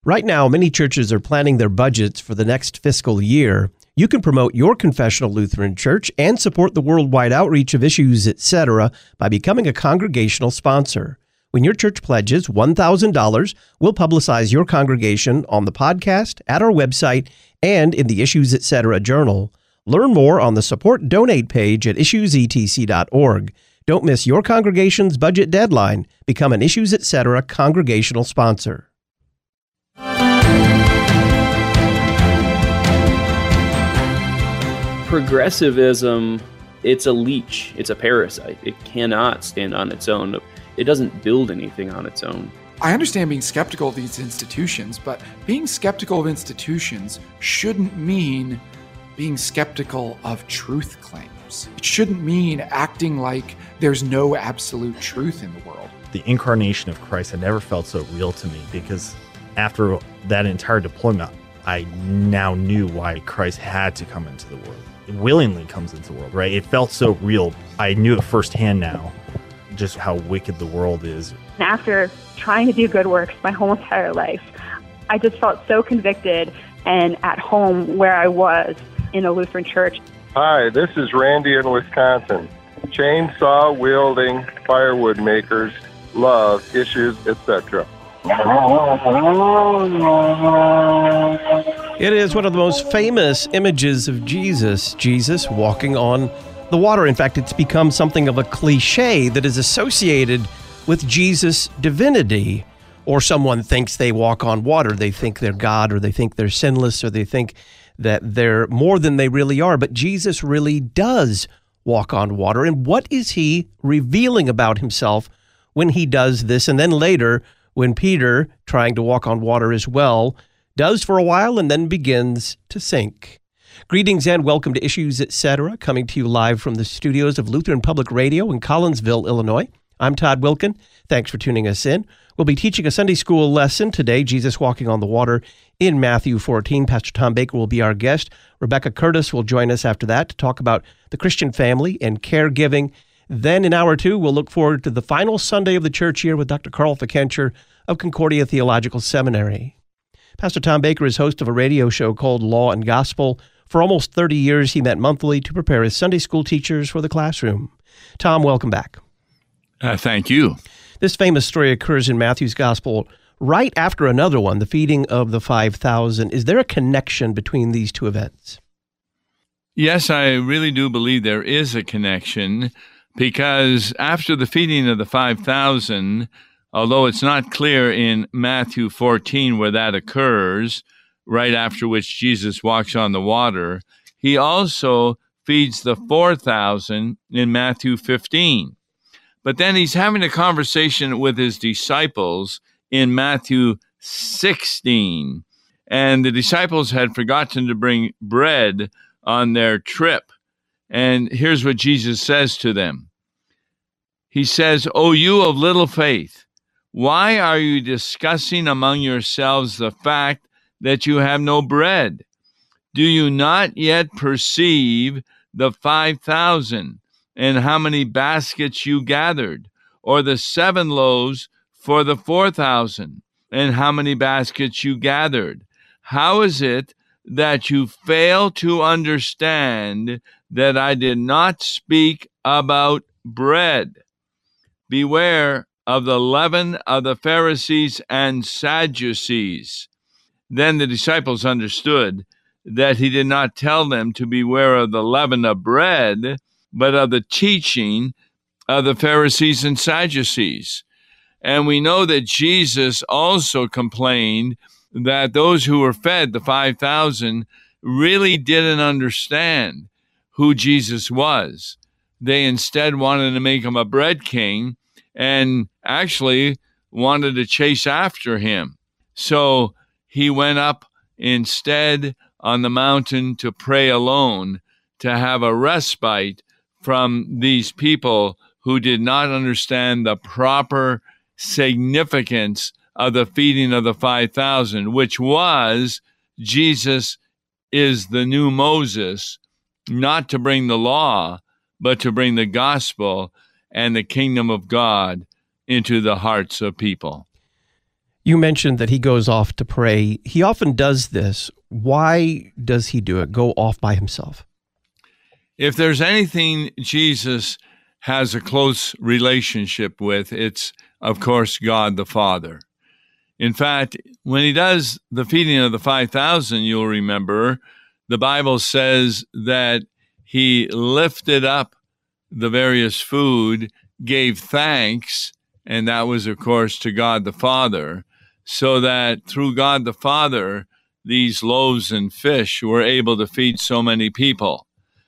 Right now, many churches are planning their budgets for the next fiscal year. You can promote your confessional Lutheran church and support the worldwide outreach of Issues, etc. by becoming a congregational sponsor. When your church pledges $1,000, we'll publicize your congregation on the podcast, at our website, and in the Issues, etc. journal. Learn more on the Support Donate page at issuesetc.org. Don't miss your congregation's budget deadline. Become an Issues, etc. congregational sponsor. Progressivism, it's a leech, it's a parasite. It cannot stand on its own. It doesn't build anything on its own. I understand being skeptical of these institutions, but being skeptical of institutions shouldn't mean being skeptical of truth claims. It shouldn't mean acting like there's no absolute truth in the world. The incarnation of Christ had never felt so real to me because after that entire deployment, I now knew why Christ had to come into the world. It willingly comes into the world, right? It felt so real. I knew it firsthand now, just how wicked the world is. After trying to do good works my whole entire life, I just felt so convicted and at home where I was in a Lutheran church. Hi, this is Randy in Wisconsin. Chainsaw-wielding firewood makers love Issues, etc. It is one of the most famous images of Jesus walking on the water. In fact, it's become something of a cliche that is associated with Jesus' divinity. Or someone thinks they walk on water. They think they're God, or they think they're sinless, or they think that they're more than they really are. But Jesus really does walk on water. And what is he revealing about himself when he does this? And then later, when Peter, trying to walk on water as well, does for a while and then begins to sink. Greetings and welcome to Issues, etc., coming to you live from the studios of Lutheran Public Radio in Collinsville, Illinois. I'm Todd Wilkin. Thanks for tuning us in. We'll be teaching a Sunday school lesson today, Jesus Walking on the Water, in Matthew 14. Pastor Tom Baker will be our guest. Rebecca Curtis will join us after that to talk about the Christian family and caregiving. Then in hour two, we'll look forward to the final Sunday of the church year with Dr. Carl Fikencher of Concordia Theological Seminary. Pastor Tom Baker is host of a radio show called Law and Gospel. For almost 30 years, he met monthly to prepare his Sunday school teachers for the classroom. Tom, welcome back. Thank you. This famous story occurs in Matthew's Gospel right after another one, the feeding of the 5,000. Is there a connection between these two events? Yes, I really do believe there is a connection, because after the feeding of the 5,000, although it's not clear in Matthew 14 where that occurs, right after which Jesus walks on the water, he also feeds the 4,000 in Matthew 15. But then he's having a conversation with his disciples in Matthew 16. And the disciples had forgotten to bring bread on their trip. And here's what Jesus says to them. He says, "O you of little faith, why are you discussing among yourselves the fact that you have no bread? Do you not yet perceive the 5,000 and how many baskets you gathered, or the 7 loaves for the 4,000 and how many baskets you gathered? How is it that you fail to understand that I did not speak about bread? Beware of the leaven of the Pharisees and Sadducees." Then the disciples understood that he did not tell them to beware of the leaven of bread, but of the teaching of the Pharisees and Sadducees. And we know that Jesus also complained that those who were fed, the 5,000, really didn't understand who Jesus was. They instead wanted to make him a bread king and actually wanted to chase after him. So he went up instead on the mountain to pray alone, to have a respite from these people who did not understand the proper significance of the feeding of the 5,000, which was Jesus is the new Moses, not to bring the law, but to bring the gospel and the kingdom of God into the hearts of people. You mentioned that he goes off to pray. He often does this. Why does he do it? Go off by himself? If there's anything Jesus has a close relationship with, it's, of course, God the Father. In fact, when he does the feeding of the 5,000, you'll remember, the Bible says that he lifted up the various food, gave thanks, and that was, of course, to God the Father, so that through God the Father, these loaves and fish were able to feed so many people.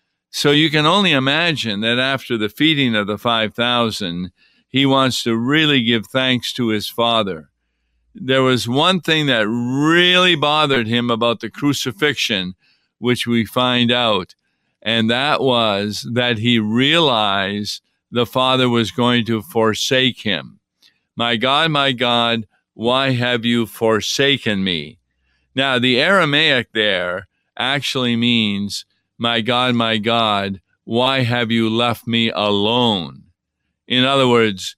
So you can only imagine that after the feeding of the 5,000, he wants to really give thanks to his Father. There was one thing that really bothered him about the crucifixion, which we find out, and that was that he realized the Father was going to forsake him. My God, why have you forsaken me? Now, the Aramaic there actually means, my God, why have you left me alone? In other words,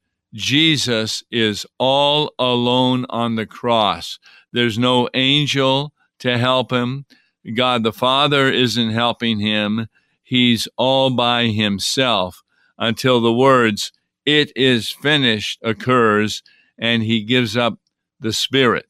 Jesus is all alone on the cross. There's no angel to help him. God the Father isn't helping him. He's all by himself until the words, "It is finished," occurs, and he gives up the Spirit.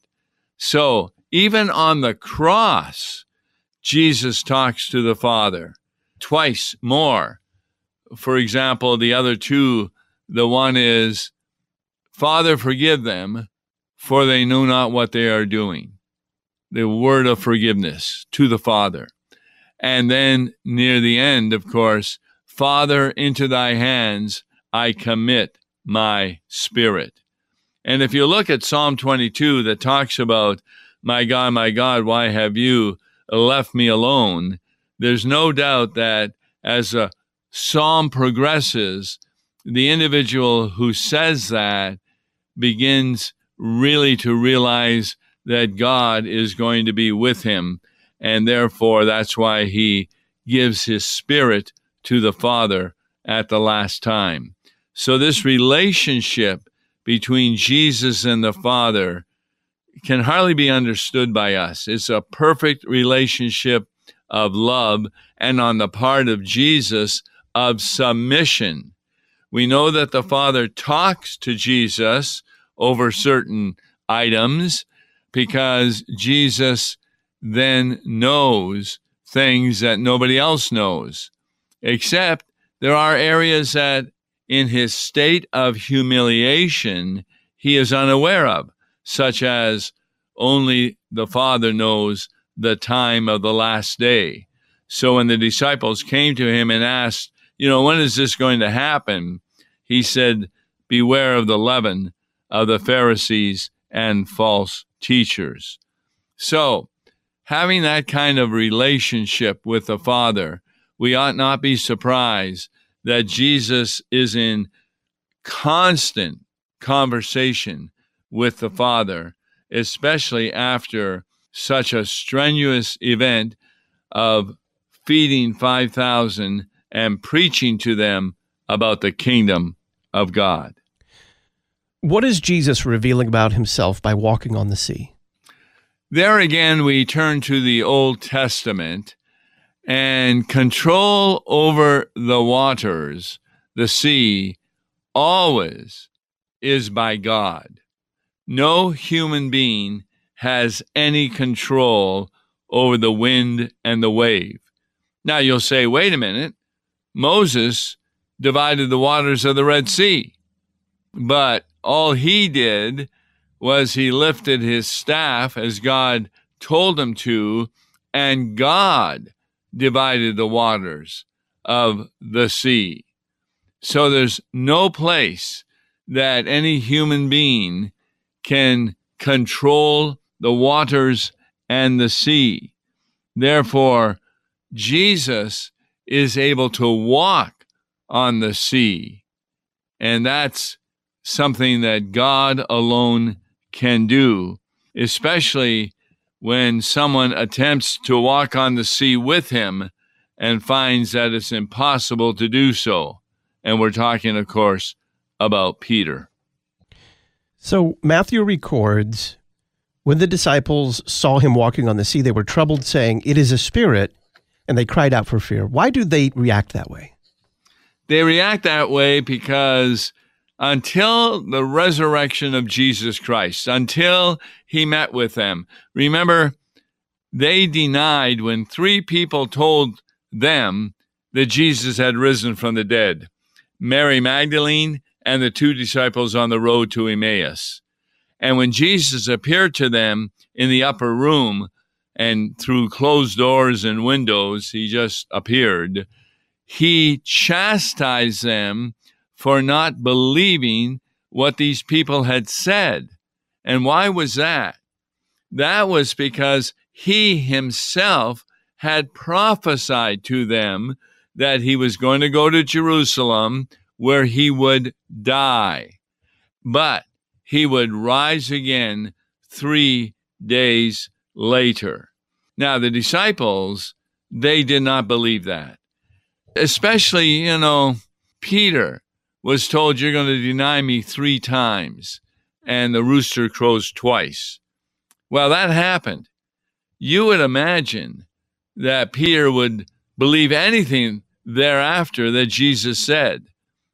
So even on the cross, Jesus talks to the Father twice more. For example, the other two, the one is, Father, forgive them, for they know not what they are doing. The word of forgiveness to the Father. And then near the end, of course, Father, into thy hands I commit my spirit. And if you look at Psalm 22 that talks about, my God, why have you left me alone? There's no doubt that as a psalm progresses, the individual who says that begins really to realize that God is going to be with him. And therefore, that's why he gives his spirit to the Father at the last time. So this relationship between Jesus and the Father can hardly be understood by us. It's a perfect relationship of love, and on the part of Jesus, of submission. We know that the Father talks to Jesus over certain items because Jesus then knows things that nobody else knows, except there are areas that in his state of humiliation he is unaware of, such as only the Father knows the time of the last day. So when the disciples came to him and asked, when is this going to happen? He said, beware of the leaven of the Pharisees and false teachers. So, having that kind of relationship with the Father, we ought not be surprised that Jesus is in constant conversation with the Father, especially after such a strenuous event of feeding 5,000 and preaching to them about the kingdom of God. What is Jesus revealing about himself by walking on the sea? There again, we turn to the Old Testament, and control over the waters, the sea, always is by God. No human being has any control over the wind and the wave. Now you'll say, wait a minute, Moses divided the waters of the Red Sea, but all he did was he lifted his staff as God told him to, and God divided the waters of the sea. So there's no place that any human being can control the waters and the sea. Therefore, Jesus is able to walk on the sea, and that's something that God alone can do, especially when someone attempts to walk on the sea with him and finds that it's impossible to do so. And we're talking, of course, about Peter. So Matthew records When the disciples saw him walking on the sea, they were troubled, saying, "It is a spirit," and they cried out for fear. Why do they react that way? They react that way because until the resurrection of Jesus Christ, until he met with them, remember, they denied when 3 people told them that Jesus had risen from the dead: Mary Magdalene and the 2 disciples on the road to Emmaus. And when Jesus appeared to them in the upper room and through closed doors and windows, he just appeared, he chastised them for not believing what these people had said. And why was that? That was because he himself had prophesied to them that he was going to go to Jerusalem where he would die, but he would rise again 3 days later. Now, the disciples, they did not believe that. Especially, Peter was told, "You're going to deny me 3 times, and the rooster crows twice." Well, that happened. You would imagine that Peter would believe anything thereafter that Jesus said,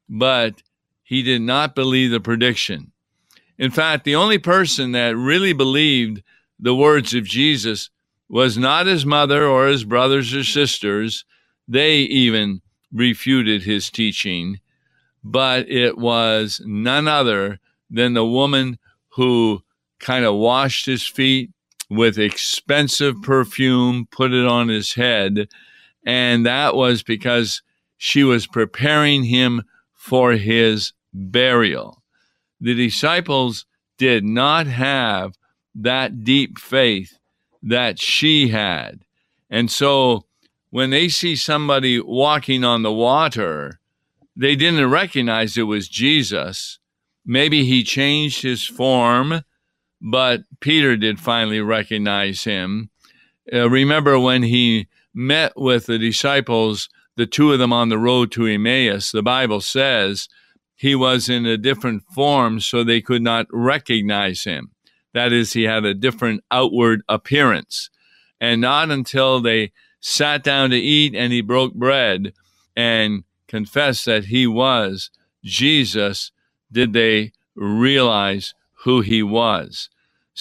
but he did not believe the prediction. In fact, the only person that really believed the words of Jesus was not his mother or his brothers or sisters. They even refuted his teaching, but it was none other than the woman who kind of washed his feet with expensive perfume, put it on his head, and that was because she was preparing him for his burial. The disciples did not have that deep faith that she had. And so when they see somebody walking on the water, they didn't recognize it was Jesus. Maybe he changed his form, but Peter did finally recognize him. Remember when he met with the disciples, the 2 of them on the road to Emmaus, the Bible says he was in a different form so they could not recognize him. That is, he had a different outward appearance. And not until they sat down to eat and he broke bread and confessed that he was Jesus did they realize who he was.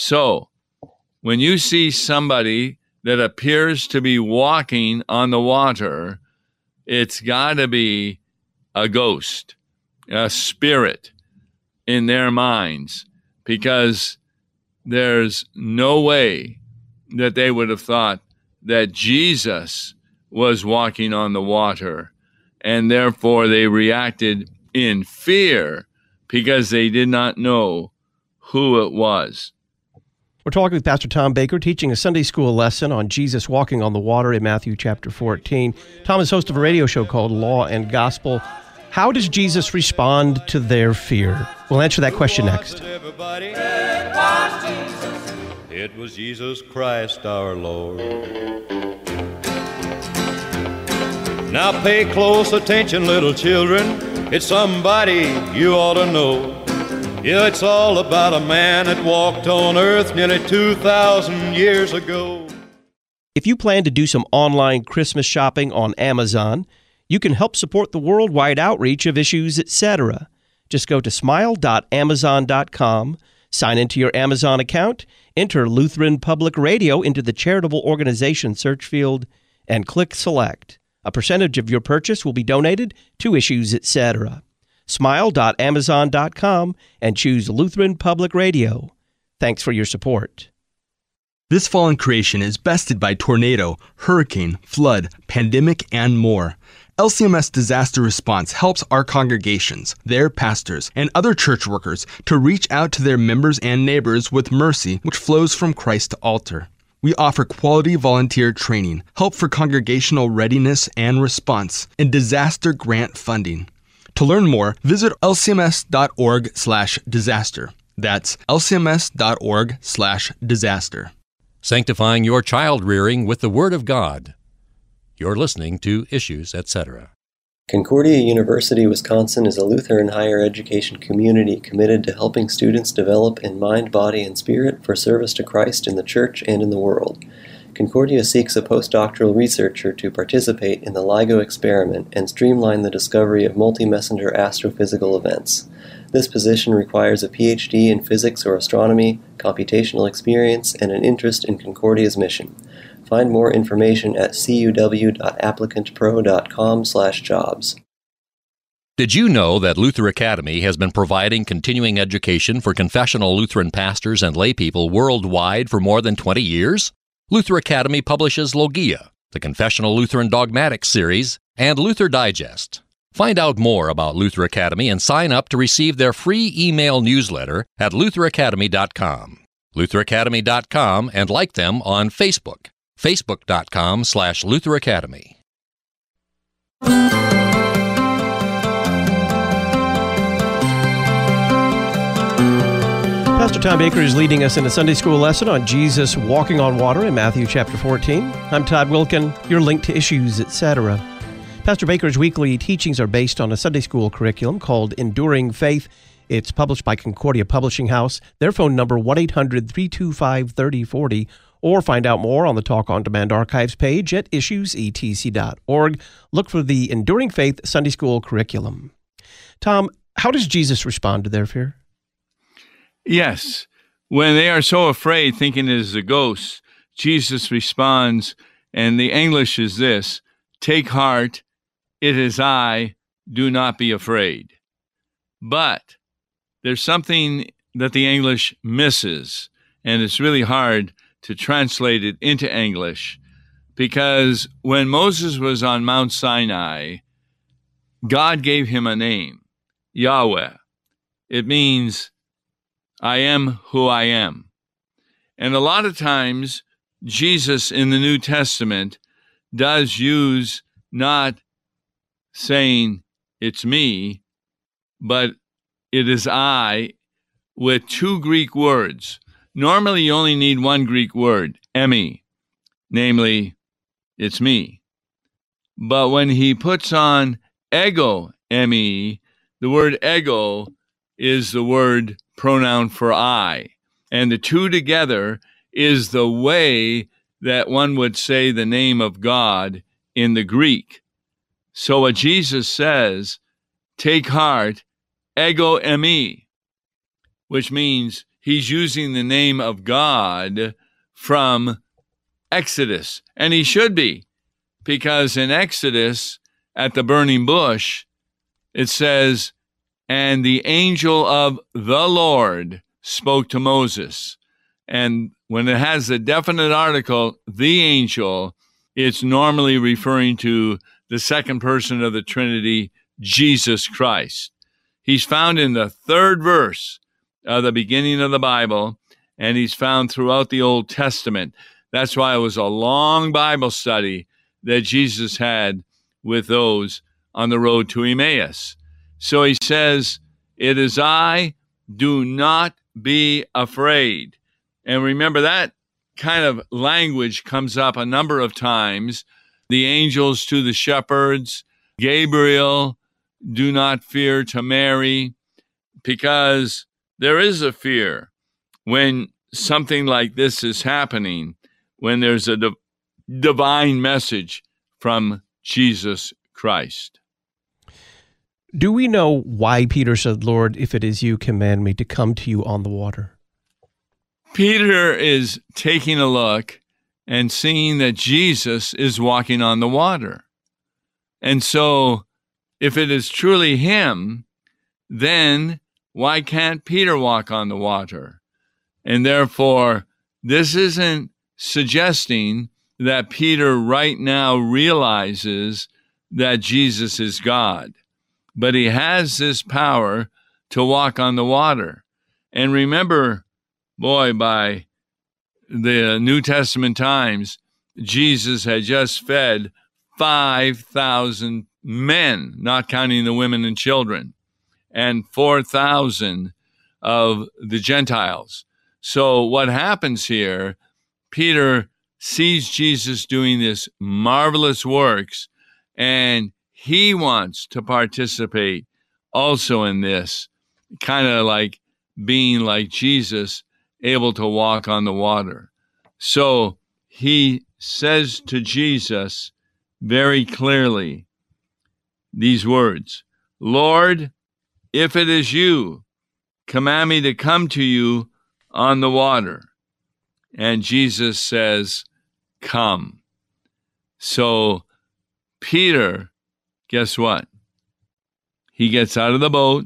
So when you see somebody that appears to be walking on the water, it's got to be a ghost, a spirit in their minds, because there's no way that they would have thought that Jesus was walking on the water, and therefore they reacted in fear because they did not know who it was. We're talking with Pastor Tom Baker, teaching a Sunday school lesson on Jesus walking on the water in Matthew chapter 14. Tom is host of a radio show called Law and Gospel. How does Jesus respond to their fear? We'll answer that question next. It was Jesus Christ our Lord. Now pay close attention, little children. It's somebody you ought to know. Yeah, it's all about a man that walked on earth nearly 2,000 years ago. If you plan to do some online Christmas shopping on Amazon, you can help support the worldwide outreach of Issues, etc. Just go to smile.amazon.com, sign into your Amazon account, enter Lutheran Public Radio into the charitable organization search field, and click Select. A percentage of your purchase will be donated to Issues, etc. Smile.amazon.com and choose Lutheran Public Radio. Thanks for your support. This fallen creation is bested by tornado, hurricane, flood, pandemic, and more. LCMS Disaster Response helps our congregations, their pastors, and other church workers to reach out to their members and neighbors with mercy which flows from Christ to altar. We offer quality volunteer training, help for congregational readiness and response, and disaster grant funding. To learn more, visit lcms.org/disaster. That's lcms.org/disaster. Sanctifying your child rearing with the Word of God. You're listening to Issues, etc. Concordia University, Wisconsin is a Lutheran higher education community committed to helping students develop in mind, body, and spirit for service to Christ in the Church and in the world. Concordia seeks a postdoctoral researcher to participate in the LIGO experiment and streamline the discovery of multi-messenger astrophysical events. This position requires a PhD in physics or astronomy, computational experience, and an interest in Concordia's mission. Find more information at cuw.applicantpro.com/jobs. Did you know that Luther Academy has been providing continuing education for confessional Lutheran pastors and laypeople worldwide for more than 20 years? Luther Academy publishes Logia, the Confessional Lutheran Dogmatics series, and Luther Digest. Find out more about Luther Academy and sign up to receive their free email newsletter at lutheracademy.com. lutheracademy.com, and like them on Facebook. facebook.com/Luther Academy. Pastor Tom Baker is leading us in a Sunday school lesson on Jesus walking on water in Matthew chapter 14. I'm Todd Wilkin, your link to issues, etc. Pastor Baker's weekly teachings are based on a Sunday school curriculum called Enduring Faith. It's published by Concordia Publishing House. Their phone number 1-800-325-3040, or find out more on the Talk on Demand archives page at issuesetc.org. Look for the Enduring Faith Sunday School curriculum. Tom, how does Jesus respond to their fear? Yes. When they are so afraid, thinking it is a ghost, Jesus responds, and the English is this: "Take heart, it is I, do not be afraid." But there's something that the English misses, and it's really hard to translate it into English, because when Moses was on Mount Sinai, God gave him a name, Yahweh. It means, I am who I am. And a lot of times, Jesus in the New Testament does use not saying it's me, but it is I, with two Greek words. Normally, you only need one Greek word, emi, namely, it's me. But when he puts on ego, emi, the word ego is the word pronoun for I. And the two together is the way that one would say the name of God in the Greek. So what Jesus says, take heart, ego emi, which means he's using the name of God from Exodus. And he should be, because in Exodus, at the burning bush, it says, and the angel of the Lord spoke to Moses. And when it has a definite article, the angel, it's normally referring to the second person of the Trinity, Jesus Christ. He's found in the third verse of the beginning of the Bible, and he's found throughout the Old Testament. That's why it was a long Bible study that Jesus had with those on the road to Emmaus. So he says, it is I, do not be afraid. And remember, that kind of language comes up a number of times. The angels to the shepherds, Gabriel, do not fear to Mary, because there is a fear when something like this is happening, when there's a divine message from Jesus Christ. Do we know why Peter said, Lord, if it is you, command me to come to you on the water? Peter is taking a look and seeing that Jesus is walking on the water. And so if it is truly him, then why can't Peter walk on the water? And therefore, this isn't suggesting that Peter right now realizes that Jesus is God, but he has this power to walk on the water. And remember, boy, by the New Testament times, Jesus had just fed 5,000 men, not counting the women and children, and 4,000 of the Gentiles. So what happens here, Peter sees Jesus doing this marvelous works, and he wants to participate also in this, kind of like being like Jesus, able to walk on the water. So he says to Jesus very clearly these words, "Lord, if it is you, command me to come to you on the water." And Jesus says, "Come." So Peter, guess what? He gets out of the boat.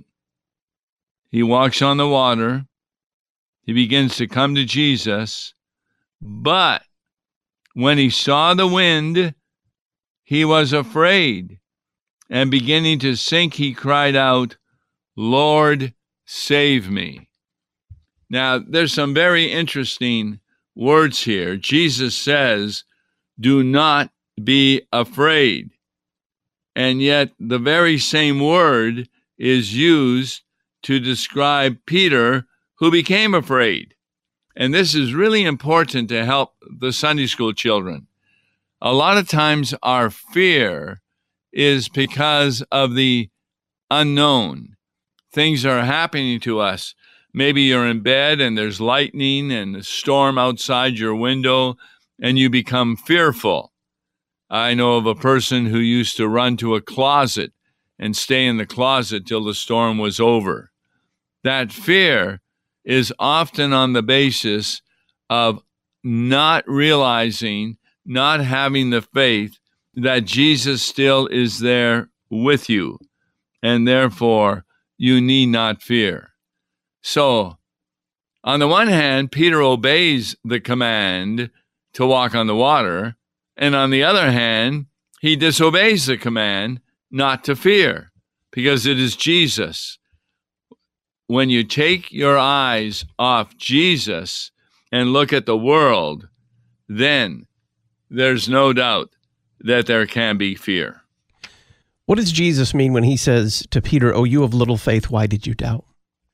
He walks on the water. He begins to come to Jesus. But when he saw the wind, he was afraid. And beginning to sink, he cried out, "Lord, save me." Now, there's some very interesting words here. Jesus says, "Do not be afraid." And yet the very same word is used to describe Peter, who became afraid. And this is really important to help the Sunday school children. A lot of times our fear is because of the unknown. Things are happening to us. Maybe you're in bed and there's lightning and a storm outside your window, and you become fearful. I know of a person who used to run to a closet and stay in the closet till the storm was over. That fear is often on the basis of not realizing, not having the faith that Jesus still is there with you, and therefore you need not fear. So, on the one hand, Peter obeys the command to walk on the water, and on the other hand, he disobeys the command not to fear, because it is Jesus. When you take your eyes off Jesus and look at the world, then there's no doubt that there can be fear. What does Jesus mean when he says to Peter, "Oh, you of little faith, why did you doubt?"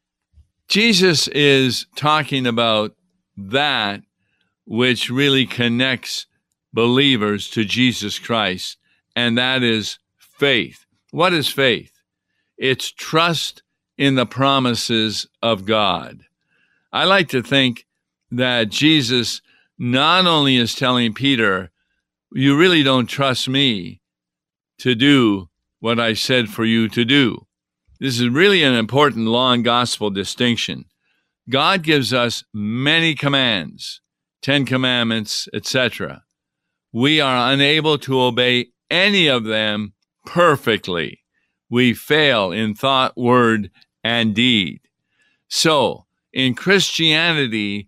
Jesus is talking about that which really connects believers to Jesus Christ, and that is faith. What is faith? It's trust in the promises of God. I like to think that Jesus not only is telling Peter, "You really don't trust me to do what I said for you to do." This is really an important law and gospel distinction. God gives us many commands, 10 commandments, etc. We are unable to obey any of them perfectly. We fail in thought, word, and deed. So, in Christianity,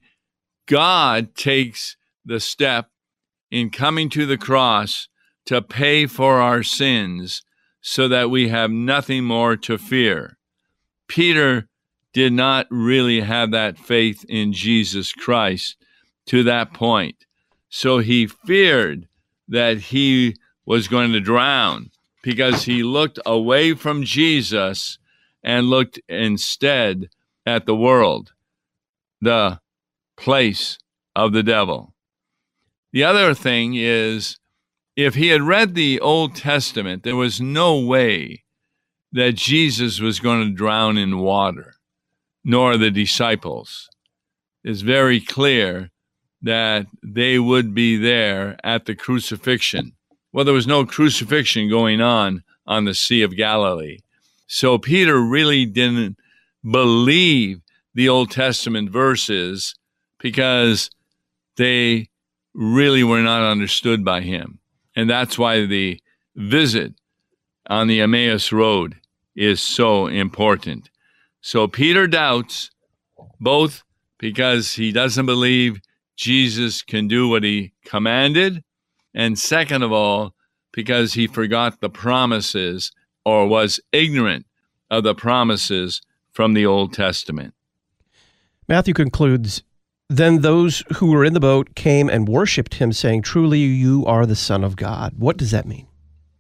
God takes the step in coming to the cross to pay for our sins so that we have nothing more to fear. Peter did not really have that faith in Jesus Christ to that point. So he feared that he was going to drown because he looked away from Jesus and looked instead at the world, the place of the devil. The other thing is, if he had read the Old Testament, there was no way that Jesus was going to drown in water, nor the disciples. It's very clear that they would be there at the crucifixion. Well, there was no crucifixion going on the Sea of Galilee. So Peter really didn't believe the Old Testament verses because they really were not understood by him. And that's why the visit on the Emmaus Road is so important. So Peter doubts, both because he doesn't believe Jesus can do what he commanded, and second of all, because he forgot the promises or was ignorant of the promises from the Old Testament. Matthew concludes, "Then those who were in the boat came and worshipped him, saying, 'Truly you are the Son of God.'" What does that mean?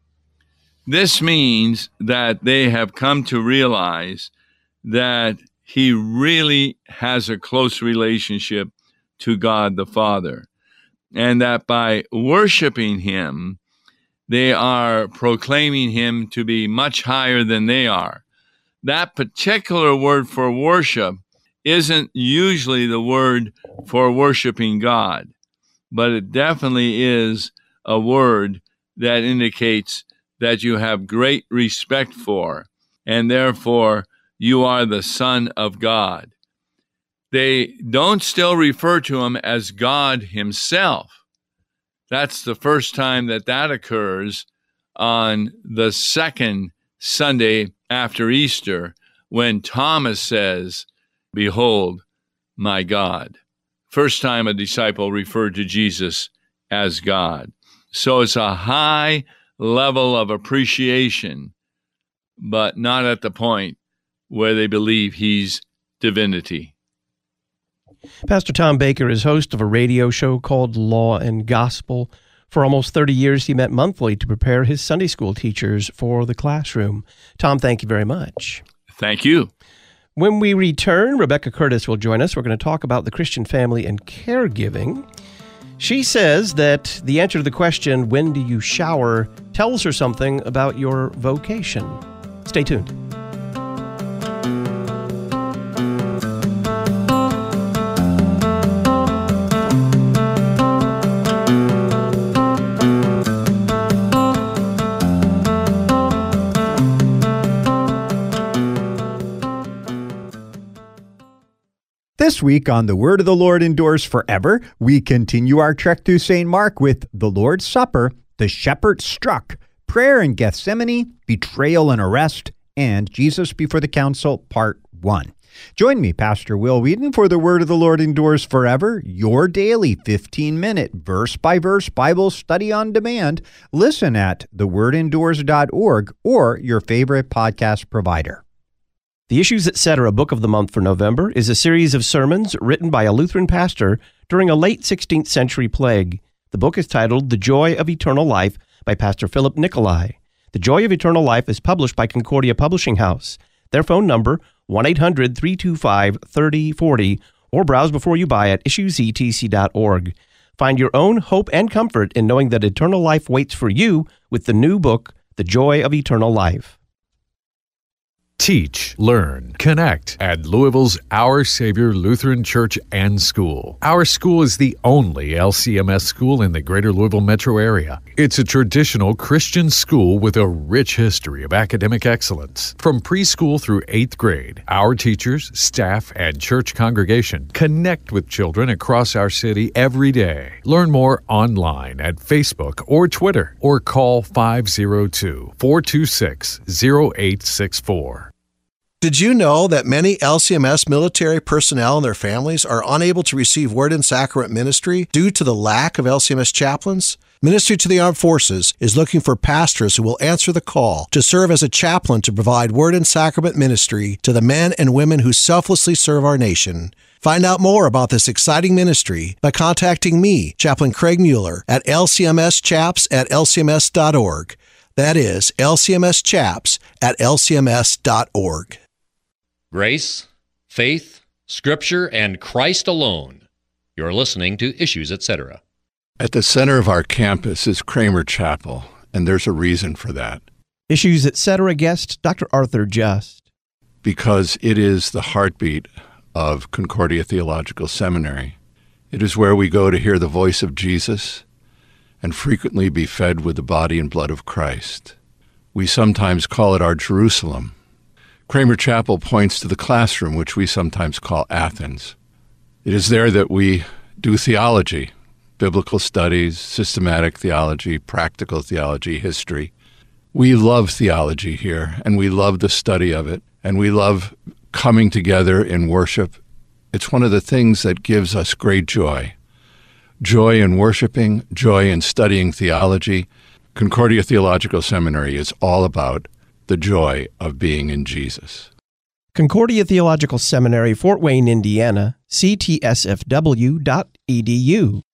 This means that they have come to realize that he really has a close relationship to God the Father, and that by worshiping him, they are proclaiming him to be much higher than they are. That particular word for worship isn't usually the word for worshiping God, but it definitely is a word that indicates that you have great respect for, and therefore you are the Son of God. They don't still refer to him as God himself. That's the first time that occurs on the second Sunday after Easter, when Thomas says, "Behold, my God." First time a disciple referred to Jesus as God. So it's a high level of appreciation, but not at the point where they believe he's divinity. Pastor Tom Baker is host of a radio show called Law and Gospel. For almost 30 years, he met monthly to prepare his Sunday school teachers for the classroom. Tom, thank you very much. Thank you. When we return, Rebecca Curtis will join us. We're going to talk about the Christian family and caregiving. She says that the answer to the question, when do you shower, tells her something about your vocation. Stay tuned. This week on The Word of the Lord Endures Forever, we continue our trek through St. Mark with the Lord's Supper, the Shepherd Struck, Prayer in Gethsemane, Betrayal and Arrest, and Jesus Before the Council, Part 1. Join me, Pastor Will Wheaton, for The Word of the Lord Endures Forever, your daily 15-minute verse-by-verse Bible study on demand. Listen at thewordendures.org or your favorite podcast provider. The Issues Etc. Book of the Month for November is a series of sermons written by a Lutheran pastor during a late 16th century plague. The book is titled The Joy of Eternal Life by Pastor Philip Nicolai. The Joy of Eternal Life is published by Concordia Publishing House. Their phone number, 1-800-325-3040, or browse before you buy at issuesetc.org. Find your own hope and comfort in knowing that eternal life waits for you with the new book, The Joy of Eternal Life. Teach, learn, connect at Louisville's Our Savior Lutheran Church and School. Our school is the only LCMS school in the greater Louisville metro area. It's a traditional Christian school with a rich history of academic excellence. From preschool through 8th grade, our teachers, staff, and church congregation connect with children across our city every day. Learn more online at Facebook or Twitter, or call 502-426-0864. Did you know that many LCMS military personnel and their families are unable to receive Word and Sacrament ministry due to the lack of LCMS chaplains? Ministry to the Armed Forces is looking for pastors who will answer the call to serve as a chaplain to provide Word and Sacrament ministry to the men and women who selflessly serve our nation. Find out more about this exciting ministry by contacting me, Chaplain Craig Mueller, at lcmschaps@lcms.org. That is lcmschaps@lcms.org. Grace, faith, Scripture, and Christ alone. You're listening to Issues Etc. At the center of our campus is Kramer Chapel, and there's a reason for that. Issues Etc. guest, Dr. Arthur Just. Because it is the heartbeat of Concordia Theological Seminary. It is where we go to hear the voice of Jesus and frequently be fed with the body and blood of Christ. We sometimes call it our Jerusalem. Kramer Chapel points to the classroom, which we sometimes call Athens. It is there that we do theology, biblical studies, systematic theology, practical theology, history. We love theology here, and we love the study of it, and we love coming together in worship. It's one of the things that gives us great joy. Joy in worshiping, joy in studying theology. Concordia Theological Seminary is all about the joy of being in Jesus. Concordia Theological Seminary, Fort Wayne, Indiana, ctsfw.edu.